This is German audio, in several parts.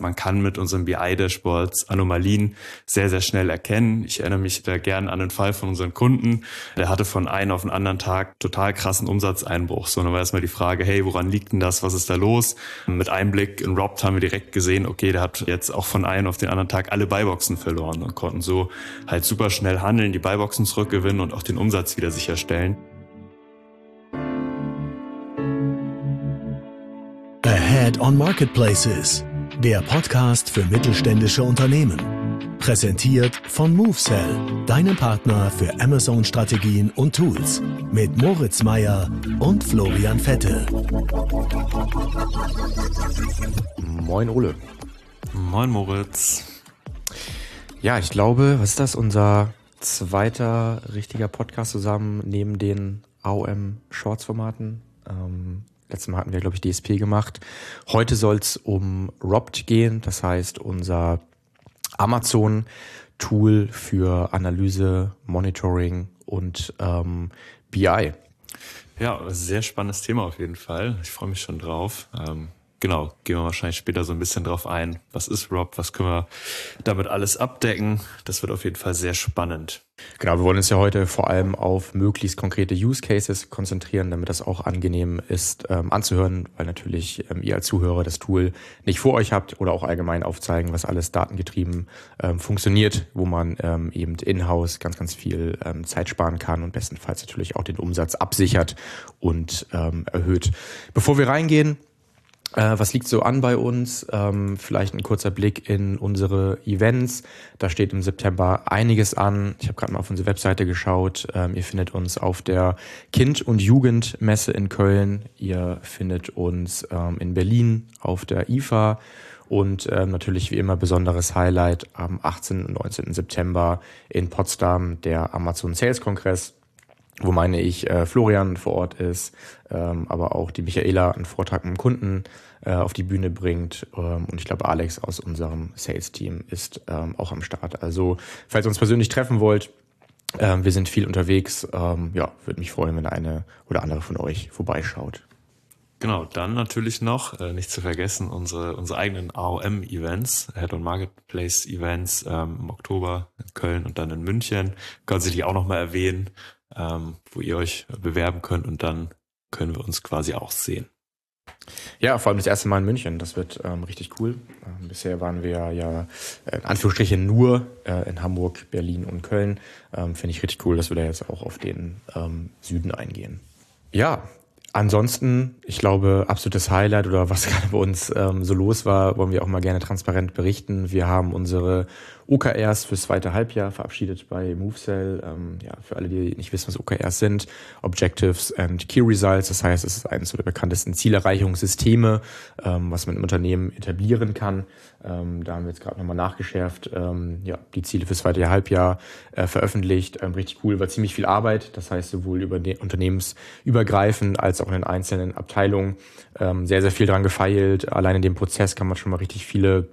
Man kann mit unseren BI-Dashboards Anomalien sehr, sehr schnell erkennen. Ich erinnere mich da gern an den Fall von unseren Kunden. Der hatte von einem auf den anderen Tag total krassen Umsatzeinbruch. So, dann war erstmal die Frage, hey, woran liegt denn das? Was ist da los? Mit einem Blick in Robt haben wir direkt gesehen, okay, der hat jetzt auch von einem auf den anderen Tag alle Buyboxen verloren und konnten so halt super schnell handeln, die Buyboxen zurückgewinnen und auch den Umsatz wieder sicherstellen. Ahead on Marketplaces, der Podcast für mittelständische Unternehmen. Präsentiert von MoveSell, deinem Partner für Amazon-Strategien und Tools. Mit Moritz Meyer und Florian Vettel. Moin Ole. Moin Moritz. Ja, ich glaube, was ist das? Unser zweiter richtiger Podcast zusammen neben den AOM-Shorts-Formaten. Letztes Mal hatten wir, glaube ich, DSP gemacht. Heute soll es um Robt gehen, das heißt unser Amazon-Tool für Analyse, Monitoring und BI. Ja, sehr spannendes Thema auf jeden Fall. Ich freue mich schon drauf. Genau, gehen wir wahrscheinlich später so ein bisschen drauf ein. Was ist Robt? Was können wir damit alles abdecken? Das wird auf jeden Fall sehr spannend. Genau, wir wollen uns ja heute vor allem auf möglichst konkrete Use Cases konzentrieren, damit das auch angenehm ist anzuhören, weil natürlich ihr als Zuhörer das Tool nicht vor euch habt oder auch allgemein aufzeigen, was alles datengetrieben funktioniert, wo man eben in-house ganz, ganz viel Zeit sparen kann und bestenfalls natürlich auch den Umsatz absichert und erhöht. Bevor wir reingehen, was liegt so an bei uns? Vielleicht ein kurzer Blick in unsere Events. Da steht im September einiges an. Ich habe gerade mal auf unsere Webseite geschaut. Ihr findet uns auf der Kind- und Jugendmesse in Köln. Ihr findet uns in Berlin auf der IFA. Und natürlich wie immer besonderes Highlight am 18. und 19. September in Potsdam, der Amazon Sales Kongress, wo Florian vor Ort ist, aber auch die Michaela einen Vortrag mit dem Kunden auf die Bühne bringt und ich glaube Alex aus unserem Sales-Team ist auch am Start. Also falls ihr uns persönlich treffen wollt, wir sind viel unterwegs, würde mich freuen, wenn eine oder andere von euch vorbeischaut. Genau, dann natürlich noch, nicht zu vergessen, unsere eigenen AOM-Events, Ahead on Marketplace-Events im Oktober in Köln und dann in München. Können Sie die auch nochmal erwähnen, wo ihr euch bewerben könnt und dann können wir uns quasi auch sehen. Ja, vor allem das erste Mal in München, das wird richtig cool. Bisher waren wir ja in Anführungsstrichen nur in Hamburg, Berlin und Köln. Finde ich richtig cool, dass wir da jetzt auch auf den Süden eingehen. Ja, ansonsten, ich glaube, absolutes Highlight oder was gerade bei uns so los war, wollen wir auch mal gerne transparent berichten. Wir haben unsere OKRs fürs zweite Halbjahr verabschiedet bei MoveSell. Für alle, die nicht wissen, was OKRs sind, Objectives and Key Results. Das heißt, es ist eines der bekanntesten Zielerreichungssysteme, was man im Unternehmen etablieren kann. Da haben wir jetzt gerade nochmal nachgeschärft, die Ziele fürs zweite Halbjahr veröffentlicht. Richtig cool, war ziemlich viel Arbeit. Das heißt, sowohl über den unternehmensübergreifend als auch in den einzelnen Abteilungen sehr, sehr viel dran gefeilt. Allein in dem Prozess kann man schon mal richtig viele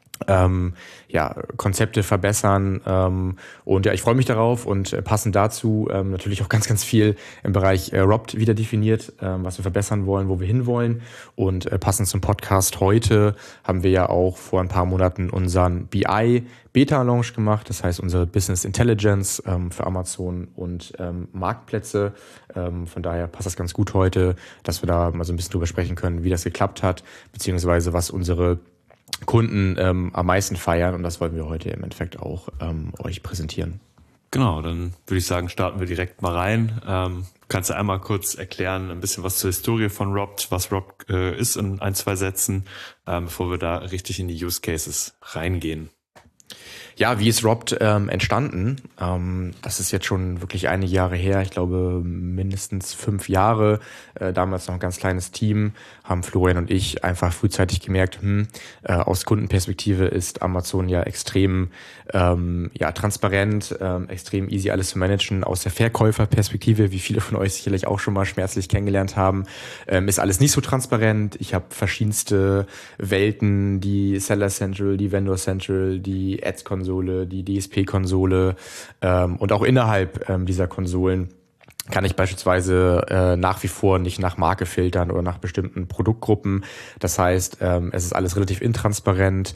Konzepte verbessern und ich freue mich darauf und passend dazu natürlich auch ganz, ganz viel im Bereich Robt wieder definiert, was wir verbessern wollen, wo wir hinwollen und passend zum Podcast heute haben wir ja auch vor ein paar Monaten unseren BI Beta-Launch gemacht, das heißt unsere Business Intelligence für Amazon und Marktplätze. Von daher passt das ganz gut heute, dass wir da mal so ein bisschen drüber sprechen können, wie das geklappt hat, beziehungsweise was unsere Kunden am meisten feiern und das wollen wir heute im Endeffekt auch euch präsentieren. Genau, dann würde ich sagen, starten wir direkt mal rein. Kannst du einmal kurz erklären, ein bisschen was zur Historie von Robt, was Robt ist in ein, zwei Sätzen, bevor wir da richtig in die Use Cases reingehen? Ja, wie ist Robt entstanden? Das ist jetzt schon wirklich einige Jahre her. Ich glaube mindestens 5 Jahre. Damals noch ein ganz kleines Team. Haben Florian und ich einfach frühzeitig gemerkt, aus Kundenperspektive ist Amazon ja extrem transparent, extrem easy alles zu managen. Aus der Verkäuferperspektive, wie viele von euch sicherlich auch schon mal schmerzlich kennengelernt haben, ist alles nicht so transparent. Ich habe verschiedenste Welten, die Seller Central, die Vendor Central, die Ads-Konsole, die DSP-Konsole und auch innerhalb dieser Konsolen kann ich beispielsweise nach wie vor nicht nach Marke filtern oder nach bestimmten Produktgruppen. Das heißt, es ist alles relativ intransparent.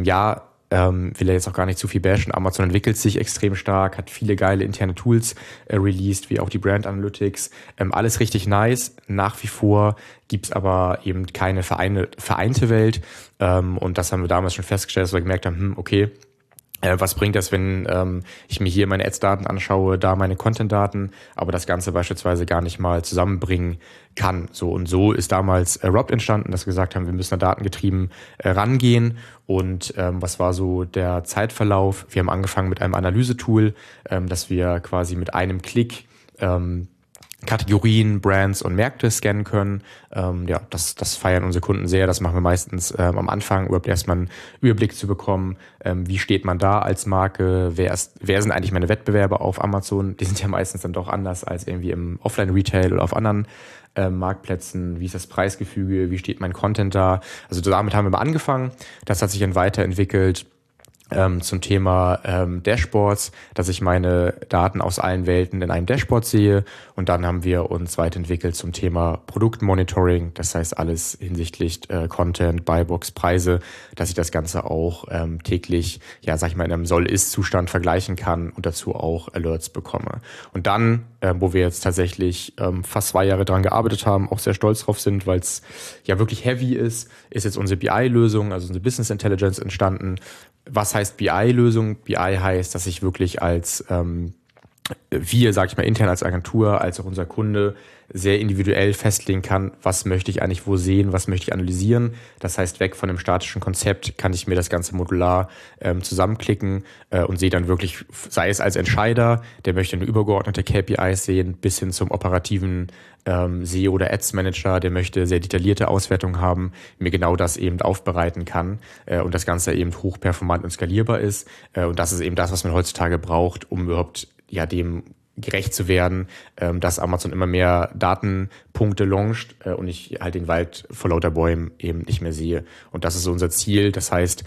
Will er jetzt auch gar nicht zu viel bashen. Amazon entwickelt sich extrem stark, hat viele geile interne Tools released, wie auch die Brand Analytics. Alles richtig nice. Nach wie vor gibt's aber eben keine vereinte Welt. Und das haben wir damals schon festgestellt, dass wir gemerkt haben, okay, was bringt das, wenn ich mir hier meine Ads-Daten anschaue, da meine Content-Daten, aber das Ganze beispielsweise gar nicht mal zusammenbringen kann. So ist damals Robbed entstanden, dass wir gesagt haben, wir müssen da datengetrieben rangehen. Und was war so der Zeitverlauf? Wir haben angefangen mit einem Analysetool, dass wir quasi mit einem Klick Kategorien, Brands und Märkte scannen können. Das feiern unsere Kunden sehr. Das machen wir meistens am Anfang, überhaupt erstmal einen Überblick zu bekommen. Wie steht man da als Marke? Wer sind eigentlich meine Wettbewerber auf Amazon? Die sind ja meistens dann doch anders als irgendwie im Offline-Retail oder auf anderen Marktplätzen. Wie ist das Preisgefüge? Wie steht mein Content da? Also damit haben wir mal angefangen. Das hat sich dann weiterentwickelt zum Thema Dashboards, dass ich meine Daten aus allen Welten in einem Dashboard sehe. Und dann haben wir uns weiterentwickelt zum Thema Produktmonitoring. Das heißt alles hinsichtlich Content, Buybox, Preise, dass ich das Ganze auch täglich, in einem Soll-Ist-Zustand vergleichen kann und dazu auch Alerts bekomme. Und dann, wo wir jetzt tatsächlich fast 2 Jahre dran gearbeitet haben, auch sehr stolz drauf sind, weil es ja wirklich heavy ist jetzt unsere BI-Lösung, also unsere Business Intelligence entstanden. Was heißt BI-Lösung? BI heißt, dass ich wirklich als intern als Agentur, als auch unser Kunde sehr individuell festlegen kann, was möchte ich eigentlich wo sehen, was möchte ich analysieren. Das heißt, weg von dem statischen Konzept kann ich mir das Ganze modular zusammenklicken und sehe dann wirklich, sei es als Entscheider, der möchte eine übergeordnete KPIs sehen, bis hin zum operativen SEO oder Ads Manager, der möchte sehr detaillierte Auswertungen haben, mir genau das eben aufbereiten kann und das Ganze eben hochperformant und skalierbar ist. Und das ist eben das, was man heutzutage braucht, um überhaupt dem gerecht zu werden, dass Amazon immer mehr Datenpunkte launcht und ich halt den Wald vor lauter Bäumen eben nicht mehr sehe. Und das ist so unser Ziel. Das heißt,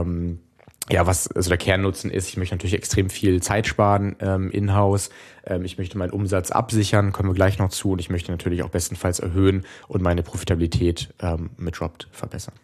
was also der Kernnutzen ist, ich möchte natürlich extrem viel Zeit sparen in-house. Ich möchte meinen Umsatz absichern, kommen wir gleich noch zu. Und ich möchte natürlich auch bestenfalls erhöhen und meine Profitabilität mit Robbed verbessern.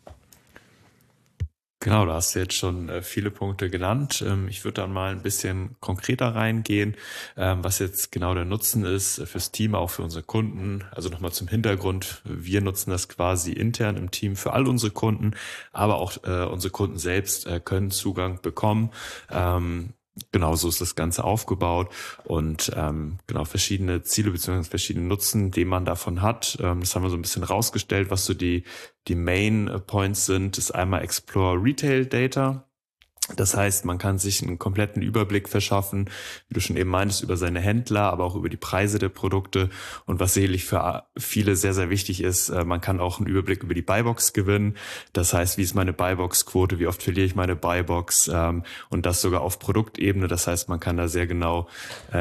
Genau, da hast du jetzt schon viele Punkte genannt. Ich würde dann mal ein bisschen konkreter reingehen, was jetzt genau der Nutzen ist fürs Team, auch für unsere Kunden. Also nochmal zum Hintergrund, wir nutzen das quasi intern im Team für all unsere Kunden, aber auch unsere Kunden selbst können Zugang bekommen. Genau, so ist das Ganze aufgebaut und verschiedene Ziele bzw. verschiedene Nutzen, die man davon hat. Das haben wir so ein bisschen rausgestellt, was so die Main Points sind. Das ist einmal Explore Retail Data. Das heißt, man kann sich einen kompletten Überblick verschaffen, wie du schon eben meintest, über seine Händler, aber auch über die Preise der Produkte. Und was sicherlich für viele sehr, sehr wichtig ist, man kann auch einen Überblick über die Buybox gewinnen. Das heißt, wie ist meine Buybox-Quote, wie oft verliere ich meine Buybox und das sogar auf Produktebene. Das heißt, man kann da sehr genau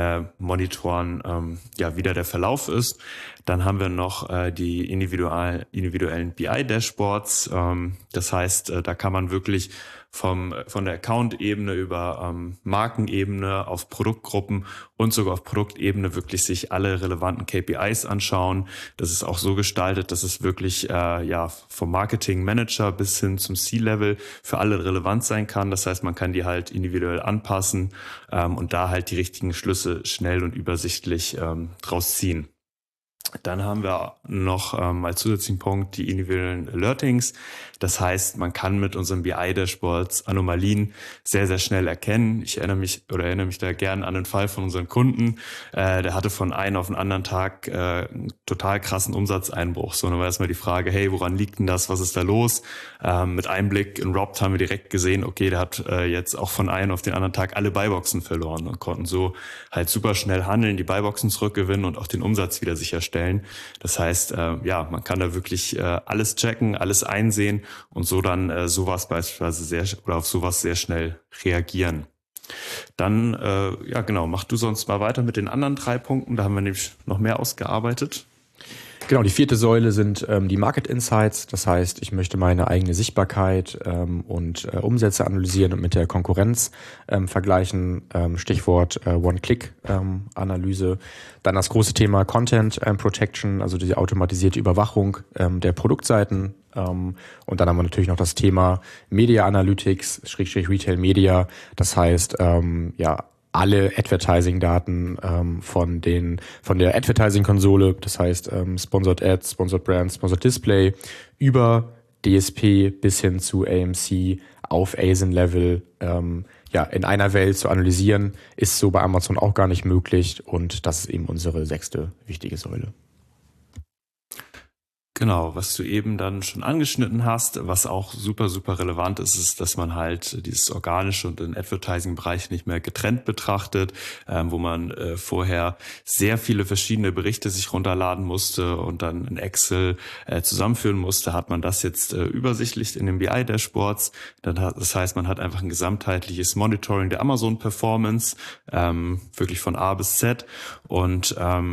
monitoren, wie da der Verlauf ist. Dann haben wir noch die individuellen BI-Dashboards. Das heißt, da kann man wirklich von der Account-Ebene über Markenebene auf Produktgruppen und sogar auf Produktebene wirklich sich alle relevanten KPIs anschauen. Das ist auch so gestaltet, dass es wirklich vom Marketing-Manager bis hin zum C-Level für alle relevant sein kann. Das heißt, man kann die halt individuell anpassen und da halt die richtigen Schlüsse schnell und übersichtlich draus ziehen. Dann haben wir noch als zusätzlichen Punkt die individuellen Alertings. Das heißt, man kann mit unseren BI-Dashboards Anomalien sehr, sehr schnell erkennen. Ich erinnere mich da gern an den Fall von unseren Kunden. Der hatte von einem auf den anderen Tag einen total krassen Umsatzeinbruch. So, dann war erstmal die Frage, hey, woran liegt denn das? Was ist da los? Mit einem Blick in Robbed haben wir direkt gesehen, okay, der hat jetzt auch von einem auf den anderen Tag alle Buyboxen verloren und konnten so halt super schnell handeln, die Buyboxen zurückgewinnen und auch den Umsatz wieder sicherstellen. Das heißt, man kann da wirklich alles checken, alles einsehen und so dann sowas beispielsweise auf sowas sehr schnell reagieren. Dann, mach du sonst mal weiter mit den anderen 3 Punkten. Da haben wir nämlich noch mehr ausgearbeitet. Genau, die vierte Säule sind die Market Insights. Das heißt, ich möchte meine eigene Sichtbarkeit und Umsätze analysieren und mit der Konkurrenz vergleichen. Stichwort One-Click-Analyse. Dann das große Thema Content Protection, also die automatisierte Überwachung der Produktseiten. Und dann haben wir natürlich noch das Thema Media Analytics, Retail Media. Das heißt, alle Advertising-Daten von der Advertising-Konsole, das heißt Sponsored Ads, Sponsored Brands, Sponsored Display, über DSP bis hin zu AMC auf ASIN-Level in einer Welt zu analysieren, ist so bei Amazon auch gar nicht möglich, und das ist eben unsere 6. wichtige Säule. Genau, was du eben dann schon angeschnitten hast, was auch super, super relevant ist, ist, dass man halt dieses organische und den Advertising-Bereich nicht mehr getrennt betrachtet, wo man vorher sehr viele verschiedene Berichte sich runterladen musste und dann in Excel zusammenführen musste, hat man das jetzt übersichtlich in den BI-Dashboards. Das heißt, man hat einfach ein gesamtheitliches Monitoring der Amazon-Performance, wirklich von A bis Z, und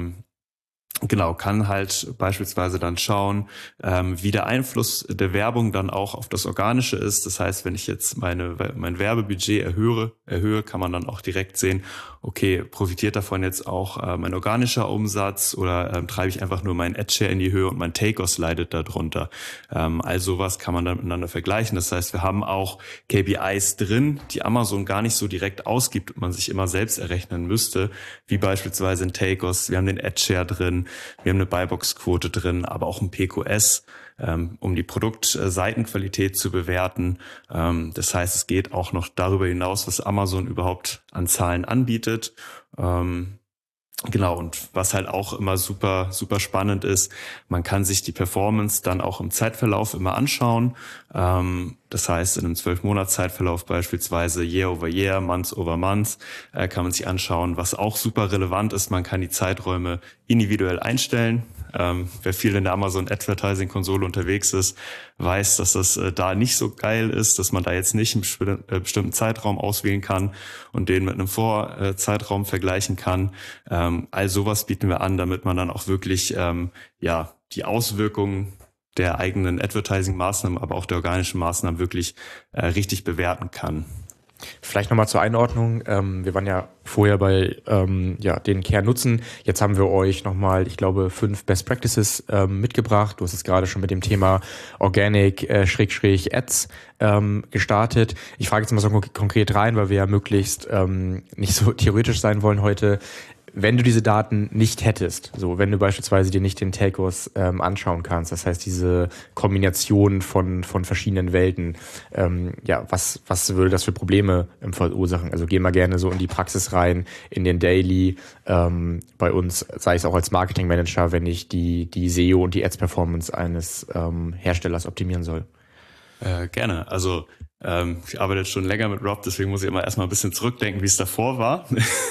kann halt beispielsweise dann schauen, wie der Einfluss der Werbung dann auch auf das Organische ist. Das heißt, wenn ich jetzt mein Werbebudget erhöhe, kann man dann auch direkt sehen, okay, profitiert davon jetzt auch mein organischer Umsatz, oder treibe ich einfach nur meinen Ad-Share in die Höhe und mein Take-Off leidet darunter. All sowas kann man dann miteinander vergleichen. Das heißt, wir haben auch KPIs drin, die Amazon gar nicht so direkt ausgibt und man sich immer selbst errechnen müsste, wie beispielsweise ein Take-Off. Wir haben den Ad-Share drin, wir haben eine Buybox-Quote drin, aber auch ein PQS, um die Produktseitenqualität zu bewerten. Das heißt, es geht auch noch darüber hinaus, was Amazon überhaupt an Zahlen anbietet. Und was halt auch immer super, super spannend ist, man kann sich die Performance dann auch im Zeitverlauf immer anschauen. Das heißt, in einem 12-Monats-Zeitverlauf beispielsweise Year over Year, Month over Month, kann man sich anschauen, was auch super relevant ist. Man kann die Zeiträume individuell einstellen. Wer viel in der Amazon Advertising Konsole unterwegs ist, weiß, dass das da nicht so geil ist, dass man da jetzt nicht einen bestimmten Zeitraum auswählen kann und den mit einem Vorzeitraum vergleichen kann. All sowas bieten wir an, damit man dann auch wirklich die Auswirkungen der eigenen Advertising-Maßnahmen, aber auch der organischen Maßnahmen wirklich richtig bewerten kann. Vielleicht nochmal zur Einordnung. Wir waren ja vorher bei den Kernnutzen. Jetzt haben wir euch nochmal, ich glaube, 5 Best Practices mitgebracht. Du hast es gerade schon mit dem Thema Organic Ads gestartet. Ich frage jetzt mal so konkret rein, weil wir ja möglichst nicht so theoretisch sein wollen heute. Wenn du diese Daten nicht hättest, so wenn du beispielsweise dir nicht den Take-Off anschauen kannst, das heißt diese Kombination von verschiedenen Welten, was würde das für Probleme verursachen? Also gehen wir gerne so in die Praxis rein, in den Daily, bei uns, sei es auch als Marketing Manager, wenn ich die SEO und die Ads-Performance eines Herstellers optimieren soll. Gerne. Also ich arbeite jetzt schon länger mit Rob, deswegen muss ich immer erstmal ein bisschen zurückdenken, wie es davor war.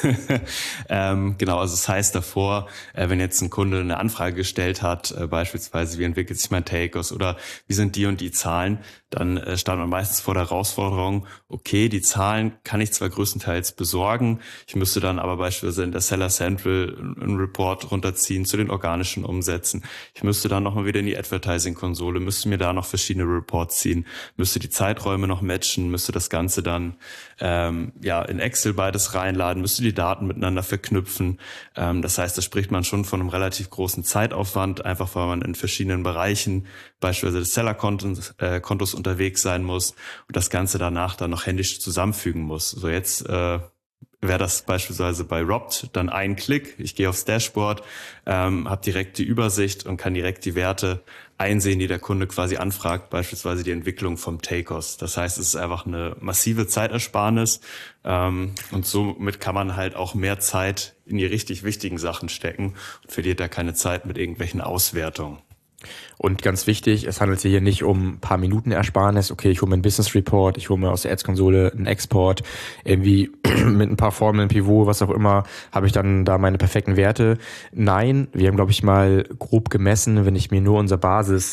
Also das heißt davor, wenn jetzt ein Kunde eine Anfrage gestellt hat, beispielsweise wie entwickelt sich mein Take-Off oder wie sind die und die Zahlen, dann stand man meistens vor der Herausforderung, okay, die Zahlen kann ich zwar größtenteils besorgen, ich müsste dann aber beispielsweise in der Seller Central einen Report runterziehen zu den organischen Umsätzen. Ich müsste dann nochmal wieder in die Advertising-Konsole, müsste mir da noch verschiedene Reports ziehen, müsste die Zeiträume noch matchen, müsste das Ganze dann in Excel beides reinladen, müsste die Daten miteinander verknüpfen. Das heißt, da spricht man schon von einem relativ großen Zeitaufwand, einfach weil man in verschiedenen Bereichen beispielsweise des Seller-Kontos unterwegs sein muss und das Ganze danach dann noch händisch zusammenfügen muss. So jetzt wäre das beispielsweise bei Robt dann ein Klick. Ich gehe aufs Dashboard, habe direkt die Übersicht und kann direkt die Werte einsehen, die der Kunde quasi anfragt, beispielsweise die Entwicklung vom Take-Off. Das heißt, es ist einfach eine massive Zeitersparnis und somit kann man halt auch mehr Zeit in die richtig wichtigen Sachen stecken und verliert da keine Zeit mit irgendwelchen Auswertungen. Und ganz wichtig, es handelt sich hier nicht um ein paar Minuten Ersparnis. Okay, ich hole mir einen Business Report, ich hole mir aus der Ads-Konsole einen Export, irgendwie mit ein paar Formeln, Pivot, was auch immer, habe ich dann da meine perfekten Werte. Nein, wir haben, glaube ich, mal grob gemessen, wenn ich mir nur unser Basis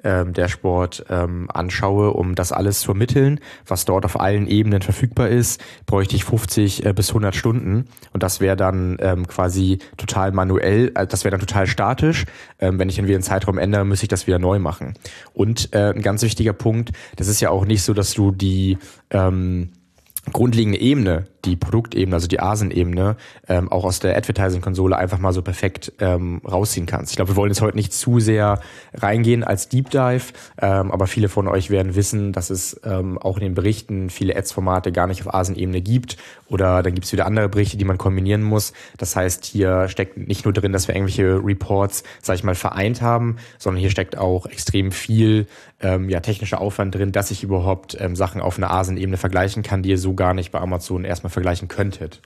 Dashboard anschaue, um das alles zu ermitteln, was dort auf allen Ebenen verfügbar ist, bräuchte ich 50 bis 100 Stunden und das wäre dann quasi total manuell, das wäre dann total statisch. Wenn ich dann wieder einen Zeitraum ändere, müsste ich das wieder neu machen. Und ein ganz wichtiger Punkt, das ist ja auch nicht so, dass du die grundlegende Ebene, die Produktebene, also die ASIN-Ebene, auch aus der Advertising-Konsole einfach mal so perfekt rausziehen kannst. Ich glaube, wir wollen jetzt heute nicht zu sehr reingehen als Deep Dive, aber viele von euch werden wissen, dass es auch in den Berichten viele Ads-Formate gar nicht auf ASIN-Ebene gibt oder dann gibt es wieder andere Berichte, die man kombinieren muss. Das heißt, hier steckt nicht nur drin, dass wir irgendwelche Reports, sag ich mal, vereint haben, sondern hier steckt auch extrem viel technischer Aufwand drin, dass ich überhaupt Sachen auf einer ASIN-Ebene vergleichen kann, die ihr so gar nicht bei Amazon erstmal vergleichen könntet.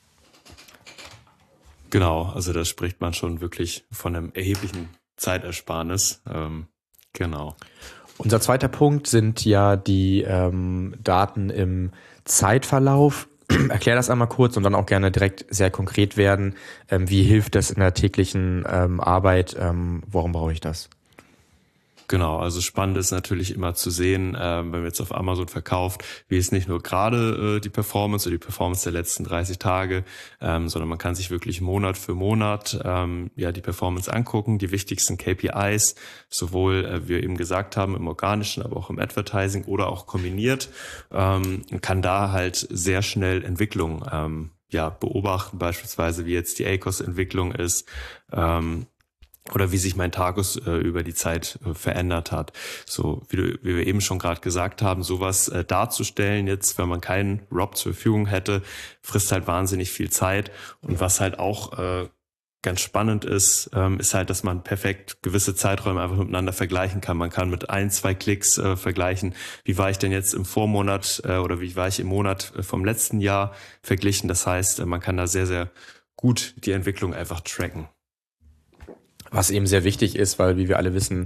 Genau, also da spricht man schon wirklich von einem erheblichen Zeitersparnis. Genau. Unser zweiter Punkt sind ja die Daten im Zeitverlauf. Erklär das einmal kurz und dann auch gerne direkt sehr konkret werden. Wie hilft das in der täglichen Arbeit? Warum brauche ich das? Genau, also spannend ist natürlich immer zu sehen, wenn man jetzt auf Amazon verkauft, wie ist nicht nur gerade die Performance oder die Performance der letzten 30 Tage, sondern man kann sich wirklich Monat für Monat die Performance angucken, die wichtigsten KPIs, sowohl, wie wir eben gesagt haben, im Organischen, aber auch im Advertising oder auch kombiniert, und kann da halt sehr schnell Entwicklungen beobachten, beispielsweise wie jetzt die ACoS-Entwicklung ist, oder wie sich mein Tagus über die Zeit verändert hat. So wie wir eben schon gerade gesagt haben, sowas darzustellen jetzt, wenn man keinen ROP zur Verfügung hätte, frisst halt wahnsinnig viel Zeit. Und was halt auch ganz spannend ist halt, dass man perfekt gewisse Zeiträume einfach miteinander vergleichen kann. Man kann mit 1-2 Klicks vergleichen, wie war ich denn jetzt im Vormonat oder wie war ich im Monat vom letzten Jahr verglichen. Das heißt, man kann da sehr, sehr gut die Entwicklung einfach tracken. Was eben sehr wichtig ist, weil, wie wir alle wissen,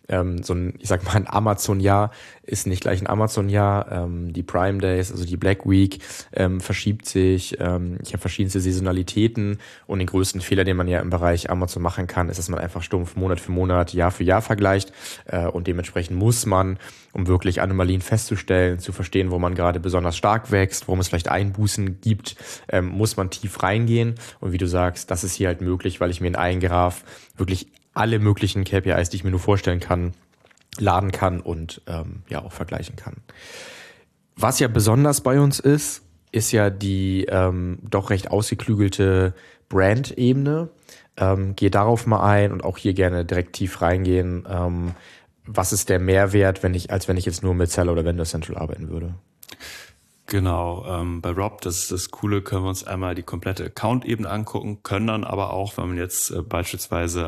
ein Amazon-Jahr ist nicht gleich ein Amazon-Jahr. Die Prime Days, also die Black Week, verschiebt sich. Ich habe verschiedenste Saisonalitäten und den größten Fehler, den man ja im Bereich Amazon machen kann, ist, dass man einfach stumpf Monat für Monat, Jahr für Jahr vergleicht. Und dementsprechend muss man, um wirklich Anomalien festzustellen, zu verstehen, wo man gerade besonders stark wächst, worum es vielleicht Einbußen gibt, muss man tief reingehen. Und wie du sagst, das ist hier halt möglich, weil ich mir in einen Graph wirklich alle möglichen KPIs, die ich mir nur vorstellen kann, laden kann und auch vergleichen kann. Was ja besonders bei uns ist ja die doch recht ausgeklügelte Brand-Ebene. Gehe darauf mal ein und auch hier gerne direkt tief reingehen. Was ist der Mehrwert, als wenn ich jetzt nur mit Seller oder Vendor Central arbeiten würde? Genau, bei ROP, das ist das Coole, können wir uns einmal die komplette Account-Ebene angucken, können dann aber auch, wenn man jetzt beispielsweise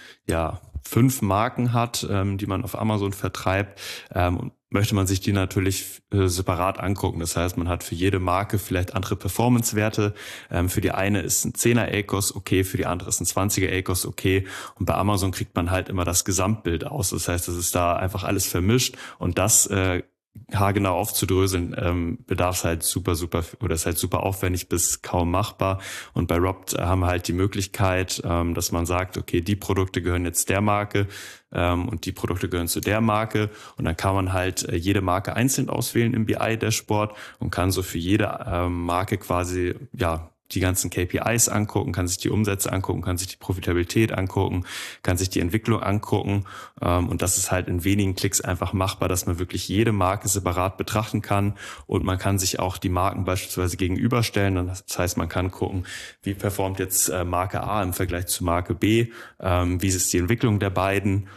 5 Marken hat, die man auf Amazon vertreibt, möchte man sich die natürlich separat angucken. Das heißt, man hat für jede Marke vielleicht andere Performance-Werte. Für die eine ist ein 10er ACoS okay, für die andere ist ein 20er ACoS okay. Und bei Amazon kriegt man halt immer das Gesamtbild aus. Das heißt, es ist da einfach alles vermischt und das haargenau aufzudröseln, bedarf es halt super oder ist halt super aufwendig bis kaum machbar. Und bei ROP haben wir halt die Möglichkeit, dass man sagt, okay, die Produkte gehören jetzt der Marke und die Produkte gehören zu der Marke. Und dann kann man halt jede Marke einzeln auswählen im BI-Dashboard und kann so für jede Marke quasi, die ganzen KPIs angucken, kann sich die Umsätze angucken, kann sich die Profitabilität angucken, kann sich die Entwicklung angucken. Und das ist halt in wenigen Klicks einfach machbar, dass man wirklich jede Marke separat betrachten kann. Und man kann sich auch die Marken beispielsweise gegenüberstellen. Das heißt, man kann gucken, wie performt jetzt Marke A im Vergleich zu Marke B, wie ist die Entwicklung der beiden,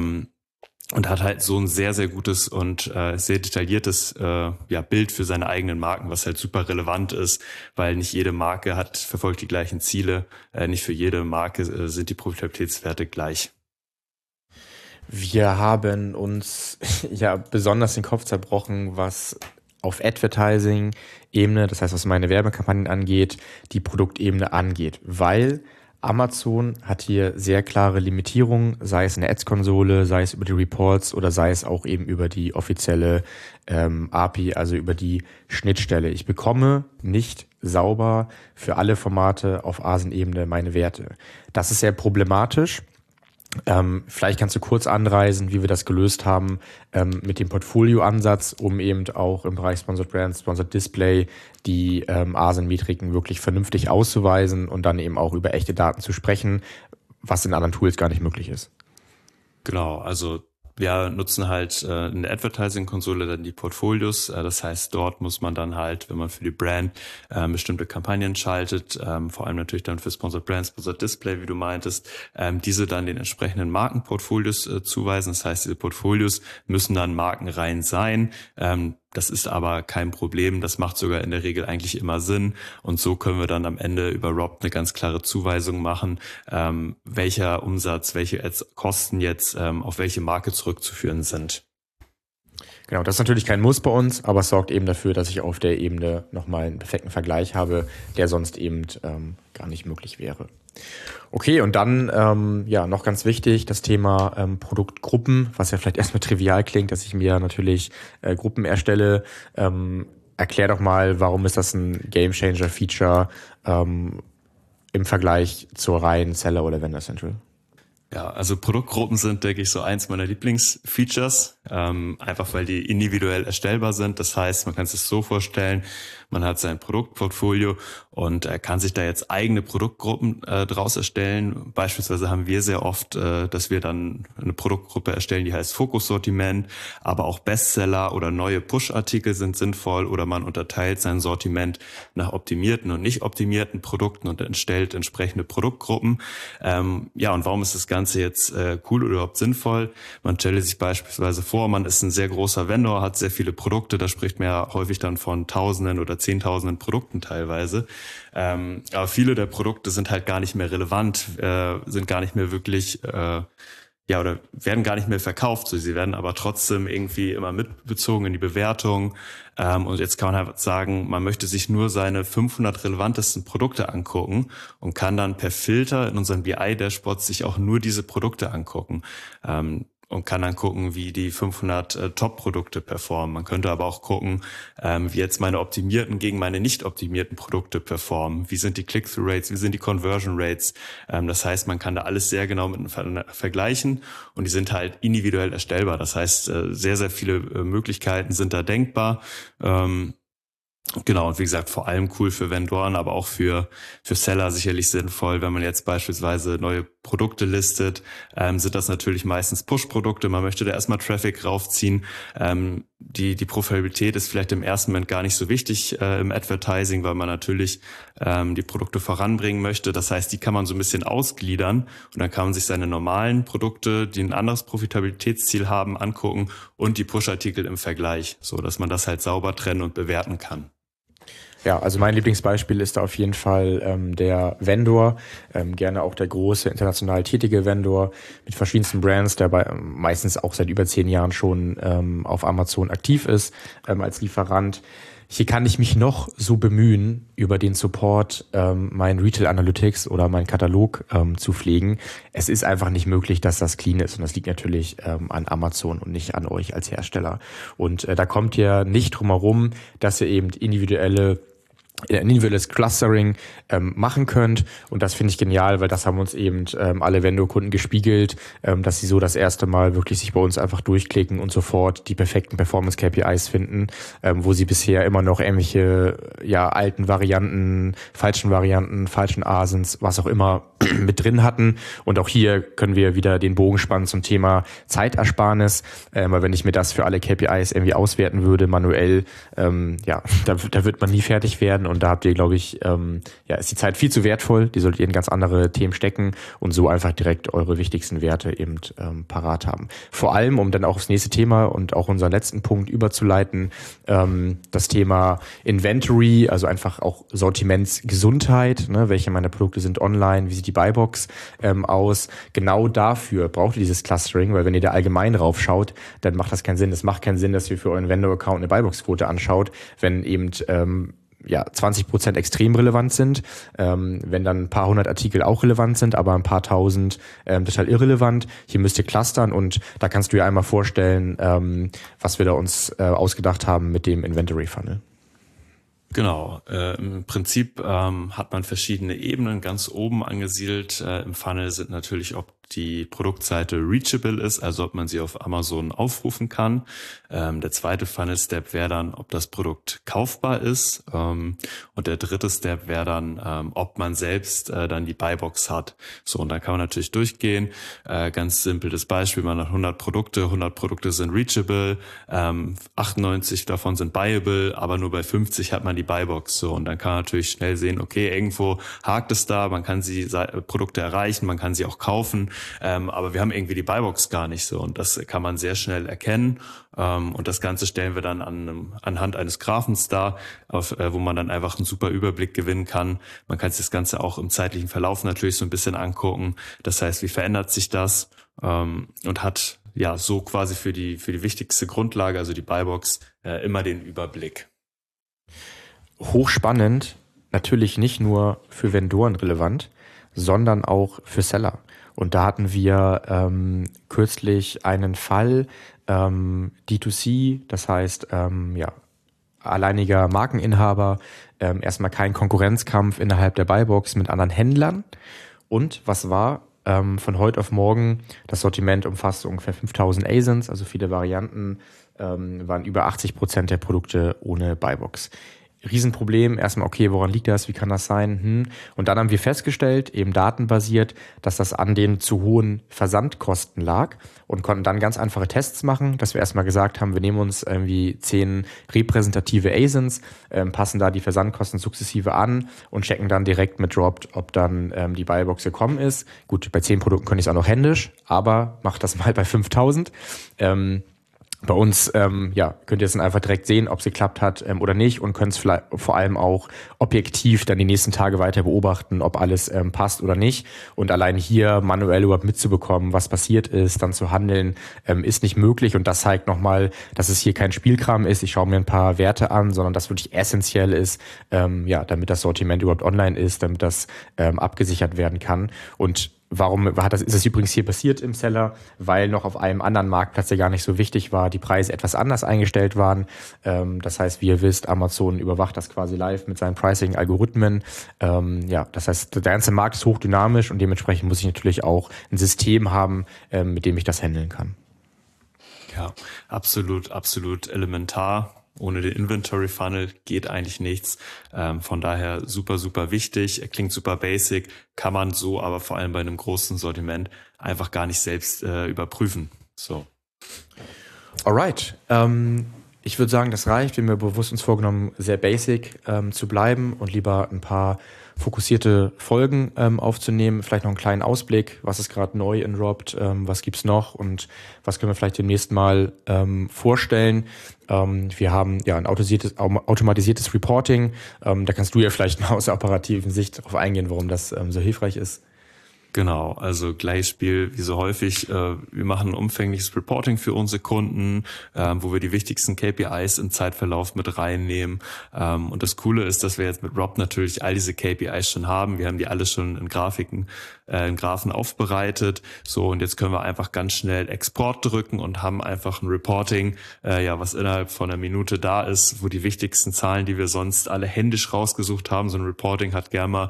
und hat halt so ein sehr, sehr gutes und sehr detailliertes Bild für seine eigenen Marken, was halt super relevant ist, weil nicht jede Marke verfolgt die gleichen Ziele. Nicht für jede Marke sind die Profitabilitätswerte gleich. Wir haben uns besonders den Kopf zerbrochen, was auf Advertising-Ebene, das heißt, was meine Werbekampagnen angeht, die Produktebene angeht, weil Amazon hat hier sehr klare Limitierungen, sei es in der Ads-Konsole, sei es über die Reports oder sei es auch eben über die offizielle API, also über die Schnittstelle. Ich bekomme nicht sauber für alle Formate auf ASIN-Ebene meine Werte. Das ist sehr problematisch, Vielleicht kannst du kurz anreißen, wie wir das gelöst haben mit dem Portfolio-Ansatz, um eben auch im Bereich Sponsored Brands, Sponsored Display die ASIN-Metriken wirklich vernünftig auszuweisen und dann eben auch über echte Daten zu sprechen, was in anderen Tools gar nicht möglich ist. Genau, also wir nutzen halt in der Advertising-Konsole dann die Portfolios. Das heißt, dort muss man dann halt, wenn man für die Brand bestimmte Kampagnen schaltet, vor allem natürlich dann für Sponsored Brands, Sponsored Display, wie du meintest, diese dann den entsprechenden Markenportfolios zuweisen. Das heißt, diese Portfolios müssen dann markenrein sein. Das ist aber kein Problem. Das macht sogar in der Regel eigentlich immer Sinn. Und so können wir dann am Ende über Rob eine ganz klare Zuweisung machen, welcher Umsatz, welche Kosten jetzt auf welche Marke zurückzuführen sind. Genau, das ist natürlich kein Muss bei uns, aber es sorgt eben dafür, dass ich auf der Ebene nochmal einen perfekten Vergleich habe, der sonst eben gar nicht möglich wäre. Okay, und dann noch ganz wichtig, das Thema Produktgruppen, was ja vielleicht erstmal trivial klingt, dass ich mir natürlich Gruppen erstelle. Erklär doch mal, warum ist das ein Game-Changer-Feature im Vergleich zur reinen Seller oder Vendor Central? Ja, also Produktgruppen sind, denke ich, so eins meiner Lieblingsfeatures, einfach weil die individuell erstellbar sind. Das heißt, man kann sich das so vorstellen, man hat sein Produktportfolio und kann sich da jetzt eigene Produktgruppen draus erstellen. Beispielsweise haben wir sehr oft, dass wir dann eine Produktgruppe erstellen, die heißt Fokussortiment, aber auch Bestseller oder neue Push-Artikel sind sinnvoll oder man unterteilt sein Sortiment nach optimierten und nicht optimierten Produkten und erstellt entsprechende Produktgruppen. Und warum ist das Ganze jetzt cool oder überhaupt sinnvoll? Man stelle sich beispielsweise vor, man ist ein sehr großer Vendor, hat sehr viele Produkte, da spricht man ja häufig dann von Tausenden oder Zehntausenden Produkten teilweise. Aber viele der Produkte sind halt gar nicht mehr relevant, sind gar nicht mehr wirklich oder werden gar nicht mehr verkauft. So, sie werden aber trotzdem irgendwie immer mitbezogen in die Bewertung. Und jetzt kann man halt sagen, man möchte sich nur seine 500 relevantesten Produkte angucken und kann dann per Filter in unseren BI-Dashboards sich auch nur diese Produkte angucken. Und kann dann gucken, wie die 500 Top-Produkte performen. Man könnte aber auch gucken, wie jetzt meine optimierten gegen meine nicht optimierten Produkte performen. Wie sind die Click-Through-Rates, wie sind die Conversion-Rates? Das heißt, man kann da alles sehr genau miteinander vergleichen und die sind halt individuell erstellbar. Das heißt, sehr, sehr viele Möglichkeiten sind da denkbar. Genau, und wie gesagt, vor allem cool für Vendoren, aber auch für Seller sicherlich sinnvoll. Wenn man jetzt beispielsweise neue Produkte listet, sind das natürlich meistens Push-Produkte. Man möchte da erstmal Traffic raufziehen. Die Profitabilität ist vielleicht im ersten Moment gar nicht so wichtig im Advertising, weil man natürlich die Produkte voranbringen möchte. Das heißt, die kann man so ein bisschen ausgliedern und dann kann man sich seine normalen Produkte, die ein anderes Profitabilitätsziel haben, angucken und die Push-Artikel im Vergleich, so dass man das halt sauber trennen und bewerten kann. Ja, also mein Lieblingsbeispiel ist da auf jeden Fall der Vendor, gerne auch der große international tätige Vendor mit verschiedensten Brands, der meistens auch seit über 10 Jahren schon auf Amazon aktiv ist als Lieferant. Hier kann ich mich noch so bemühen, über den Support mein Retail Analytics oder meinen Katalog zu pflegen. Es ist einfach nicht möglich, dass das clean ist und das liegt natürlich an Amazon und nicht an euch als Hersteller. Und da kommt ihr nicht drum herum, dass ihr eben individuelles Clustering machen könnt und das finde ich genial, weil das haben uns eben alle Vendor-Kunden gespiegelt, dass sie so das erste Mal wirklich sich bei uns einfach durchklicken und sofort die perfekten Performance-KPIs finden, wo sie bisher immer noch ähnliche alten Varianten, falschen ASINs, was auch immer mit drin hatten und auch hier können wir wieder den Bogen spannen zum Thema Zeitersparnis, weil wenn ich mir das für alle KPIs irgendwie auswerten würde, manuell, da wird man nie fertig werden. Und da habt ihr, glaube ich, ist die Zeit viel zu wertvoll. Die solltet ihr in ganz andere Themen stecken und so einfach direkt eure wichtigsten Werte eben parat haben. Vor allem, um dann auch aufs nächste Thema und auch unseren letzten Punkt überzuleiten, das Thema Inventory, also einfach auch Sortimentsgesundheit, ne? Welche meiner Produkte sind online, wie sieht die Buybox aus. Genau dafür braucht ihr dieses Clustering, weil wenn ihr da allgemein raufschaut, dann macht das keinen Sinn. Es macht keinen Sinn, dass ihr für euren Vendor-Account eine Buybox-Quote anschaut, wenn eben 20% extrem relevant sind, wenn dann ein paar hundert Artikel auch relevant sind, aber ein paar tausend total irrelevant. Hier müsst ihr clustern und da kannst du dir einmal vorstellen, was wir da uns ausgedacht haben mit dem Inventory Funnel. Genau, im Prinzip hat man verschiedene Ebenen ganz oben angesiedelt. Im Funnel sind natürlich die Produktseite reachable ist, also ob man sie auf Amazon aufrufen kann. Der zweite Funnel-Step wäre dann, ob das Produkt kaufbar ist. Und der dritte Step wäre dann, ob man selbst dann die Buybox hat. So, und dann kann man natürlich durchgehen. Ganz simples Beispiel, man hat 100 Produkte sind reachable, 98 davon sind buyable, aber nur bei 50 hat man die Buybox. So, und dann kann man natürlich schnell sehen, okay, irgendwo hakt es da, man kann die Produkte erreichen, man kann sie auch kaufen, aber wir haben irgendwie die Buybox gar nicht so, und das kann man sehr schnell erkennen, und das Ganze stellen wir dann anhand eines Graphens dar, wo man dann einfach einen super Überblick gewinnen kann. Man kann sich das Ganze auch im zeitlichen Verlauf natürlich so ein bisschen angucken, das heißt, wie verändert sich das, und hat ja so quasi für die wichtigste Grundlage, also die Buybox, immer den Überblick. Hochspannend, natürlich nicht nur für Vendoren relevant, sondern auch für Seller. Und da hatten wir kürzlich einen Fall, D2C, das heißt alleiniger Markeninhaber, erstmal kein Konkurrenzkampf innerhalb der Buybox mit anderen Händlern. Und was war? Von heute auf morgen, das Sortiment umfasst ungefähr 5000 ASINs, also viele Varianten, waren über 80% der Produkte ohne Buybox. Riesenproblem, erstmal, okay, woran liegt das, wie kann das sein? Und dann haben wir festgestellt, eben datenbasiert, dass das an den zu hohen Versandkosten lag und konnten dann ganz einfache Tests machen, dass wir erstmal gesagt haben, wir nehmen uns irgendwie 10 repräsentative ASINs, passen da die Versandkosten sukzessive an und checken dann direkt mit Dropped, ob dann die Buybox gekommen ist. Gut, bei 10 Produkten könnte ich es auch noch händisch, aber macht das mal bei 5000. Bei uns könnt ihr es dann einfach direkt sehen, ob es geklappt hat oder nicht, und könnt es vielleicht vor allem auch objektiv dann die nächsten Tage weiter beobachten, ob alles passt oder nicht. Und allein hier manuell überhaupt mitzubekommen, was passiert ist, dann zu handeln, ist nicht möglich. Und das zeigt nochmal, dass es hier kein Spielkram ist. Ich schaue mir ein paar Werte an, sondern das wirklich essentiell ist, damit das Sortiment überhaupt online ist, damit das abgesichert werden kann. Und warum ist es übrigens hier passiert im Seller? Weil noch auf einem anderen Marktplatz, der gar nicht so wichtig war, die Preise etwas anders eingestellt waren. Das heißt, wie ihr wisst, Amazon überwacht das quasi live mit seinen Pricing-Algorithmen. Das heißt, der ganze Markt ist hochdynamisch und dementsprechend muss ich natürlich auch ein System haben, mit dem ich das handeln kann. Ja, absolut elementar. Ohne den Inventory Funnel geht eigentlich nichts. Von daher super, super wichtig. Klingt super basic, kann man so aber vor allem bei einem großen Sortiment einfach gar nicht selbst überprüfen. So. Alright. Ich würde sagen, das reicht. Wir haben bewusst uns vorgenommen, sehr basic zu bleiben und lieber ein paar fokussierte Folgen aufzunehmen. Vielleicht noch einen kleinen Ausblick, was ist gerade neu in Dropped, was gibt's noch und was können wir vielleicht demnächst mal vorstellen. Wir haben ja ein automatisiertes Reporting. Da kannst du ja vielleicht mal aus der operativen Sicht darauf eingehen, warum das so hilfreich ist. Genau, also gleiches Spiel wie so häufig. Wir machen ein umfängliches Reporting für unsere Kunden, wo wir die wichtigsten KPIs im Zeitverlauf mit reinnehmen. Und das Coole ist, dass wir jetzt mit Rob natürlich all diese KPIs schon haben. Wir haben die alle schon in Graphen aufbereitet. So, und jetzt können wir einfach ganz schnell Export drücken und haben einfach ein Reporting, was innerhalb von einer Minute da ist, wo die wichtigsten Zahlen, die wir sonst alle händisch rausgesucht haben, so ein Reporting hat gerne mal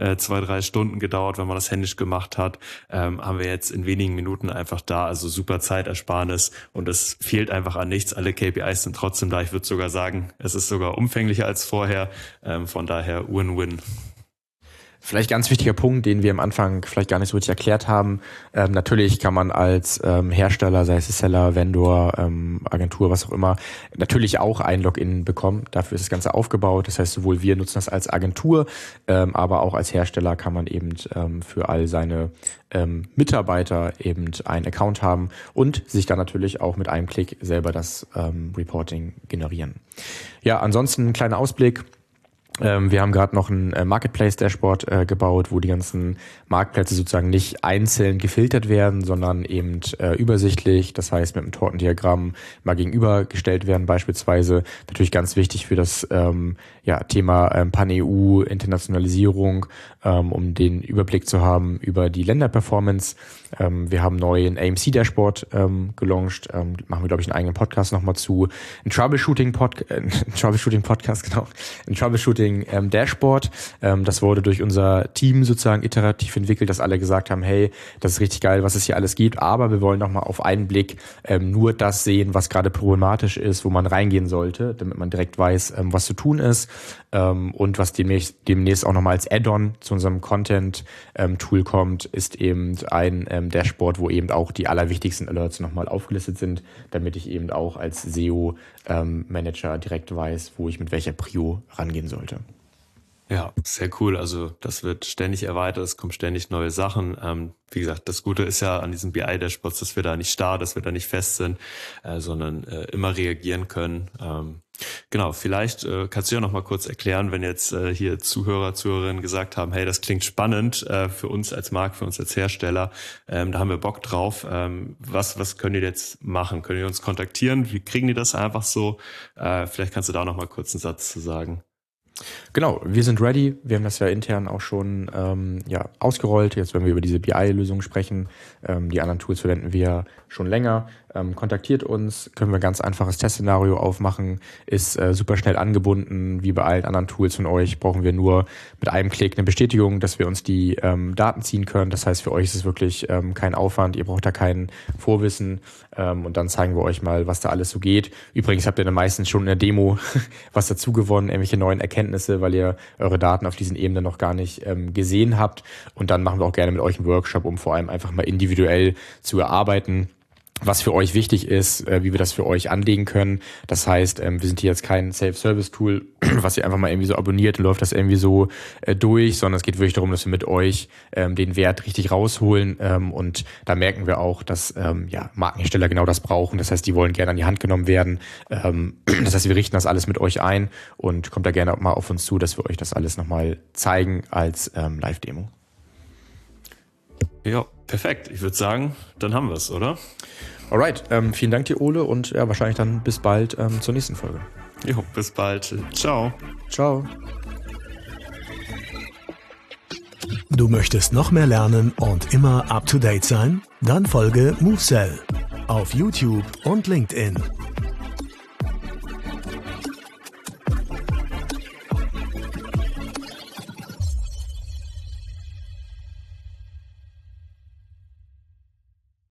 2-3 Stunden gedauert, wenn man das händisch gemacht hat, haben wir jetzt in wenigen Minuten einfach da, also super Zeitersparnis, und es fehlt einfach an nichts. Alle KPIs sind trotzdem da. Ich würde sogar sagen, es ist sogar umfänglicher als vorher, von daher Win-Win. Vielleicht ganz wichtiger Punkt, den wir am Anfang vielleicht gar nicht so richtig erklärt haben. Natürlich kann man als Hersteller, sei es Seller, Vendor, Agentur, was auch immer, natürlich auch ein Login bekommen. Dafür ist das Ganze aufgebaut. Das heißt, sowohl wir nutzen das als Agentur, aber auch als Hersteller kann man eben für all seine Mitarbeiter eben einen Account haben und sich dann natürlich auch mit einem Klick selber das Reporting generieren. Ja, ansonsten ein kleiner Ausblick. Wir haben gerade noch ein Marketplace-Dashboard gebaut, wo die ganzen Marktplätze sozusagen nicht einzeln gefiltert werden, sondern eben übersichtlich, das heißt mit einem Tortendiagramm mal gegenübergestellt werden beispielsweise. Natürlich ganz wichtig für das Thema Pan-EU, Internationalisierung, um den Überblick zu haben über die Länderperformance. Wir haben neu ein AMC-Dashboard gelauncht, machen wir, glaube ich, einen eigenen Podcast nochmal zu. Ein Troubleshooting-Podcast, genau. Ein Troubleshooting Reporting Dashboard. Das wurde durch unser Team sozusagen iterativ entwickelt, dass alle gesagt haben, hey, das ist richtig geil, was es hier alles gibt, aber wir wollen nochmal auf einen Blick nur das sehen, was gerade problematisch ist, wo man reingehen sollte, damit man direkt weiß, was zu tun ist, und was demnächst auch nochmal als Add-on zu unserem Content-Tool kommt, ist eben ein Dashboard, wo eben auch die allerwichtigsten Alerts nochmal aufgelistet sind, damit ich eben auch als SEO-Manager direkt weiß, wo ich mit welcher Prio rangehen sollte. Ja, sehr cool. Also das wird ständig erweitert, es kommen ständig neue Sachen. Wie gesagt, das Gute ist ja an diesen BI-Dashboards, dass wir da nicht starr, dass wir da nicht fest sind, sondern immer reagieren können. Genau, vielleicht kannst du ja noch mal kurz erklären, wenn jetzt hier Zuhörer, Zuhörerinnen gesagt haben, hey, das klingt spannend für uns als Markt, für uns als Hersteller, da haben wir Bock drauf. Was können die jetzt machen? Können die uns kontaktieren? Wie kriegen die das einfach so? Vielleicht kannst du da noch mal kurz einen Satz zu sagen. Genau, wir sind ready. Wir haben das ja intern auch schon ausgerollt. Jetzt, wenn wir über diese BI-Lösung sprechen, die anderen Tools verwenden wir schon länger. Kontaktiert uns, können wir ein ganz einfaches Testszenario aufmachen, ist super schnell angebunden. Wie bei allen anderen Tools von euch brauchen wir nur mit einem Klick eine Bestätigung, dass wir uns die Daten ziehen können. Das heißt, für euch ist es wirklich kein Aufwand. Ihr braucht da kein Vorwissen. Und dann zeigen wir euch mal, was da alles so geht. Übrigens habt ihr dann meistens schon in der Demo was dazu gewonnen, irgendwelche neuen Erkenntnisse, weil ihr eure Daten auf diesen Ebenen noch gar nicht gesehen habt. Und dann machen wir auch gerne mit euch einen Workshop, um vor allem einfach mal individuell zu erarbeiten, was für euch wichtig ist, wie wir das für euch anlegen können. Das heißt, wir sind hier jetzt kein Self-Service-Tool, was ihr einfach mal irgendwie so abonniert und läuft das irgendwie so durch, sondern es geht wirklich darum, dass wir mit euch den Wert richtig rausholen. Und da merken wir auch, dass Markenhersteller genau das brauchen. Das heißt, die wollen gerne an die Hand genommen werden. Das heißt, wir richten das alles mit euch ein und kommt da gerne auch mal auf uns zu, dass wir euch das alles nochmal zeigen als Live-Demo. Ja, perfekt. Ich würde sagen, dann haben wir es, oder? Alright, vielen Dank dir, Ole, und ja, wahrscheinlich dann bis bald zur nächsten Folge. Jo, bis bald. Ciao. Ciao. Du möchtest noch mehr lernen und immer up to date sein? Dann folge MoveSell auf YouTube und LinkedIn.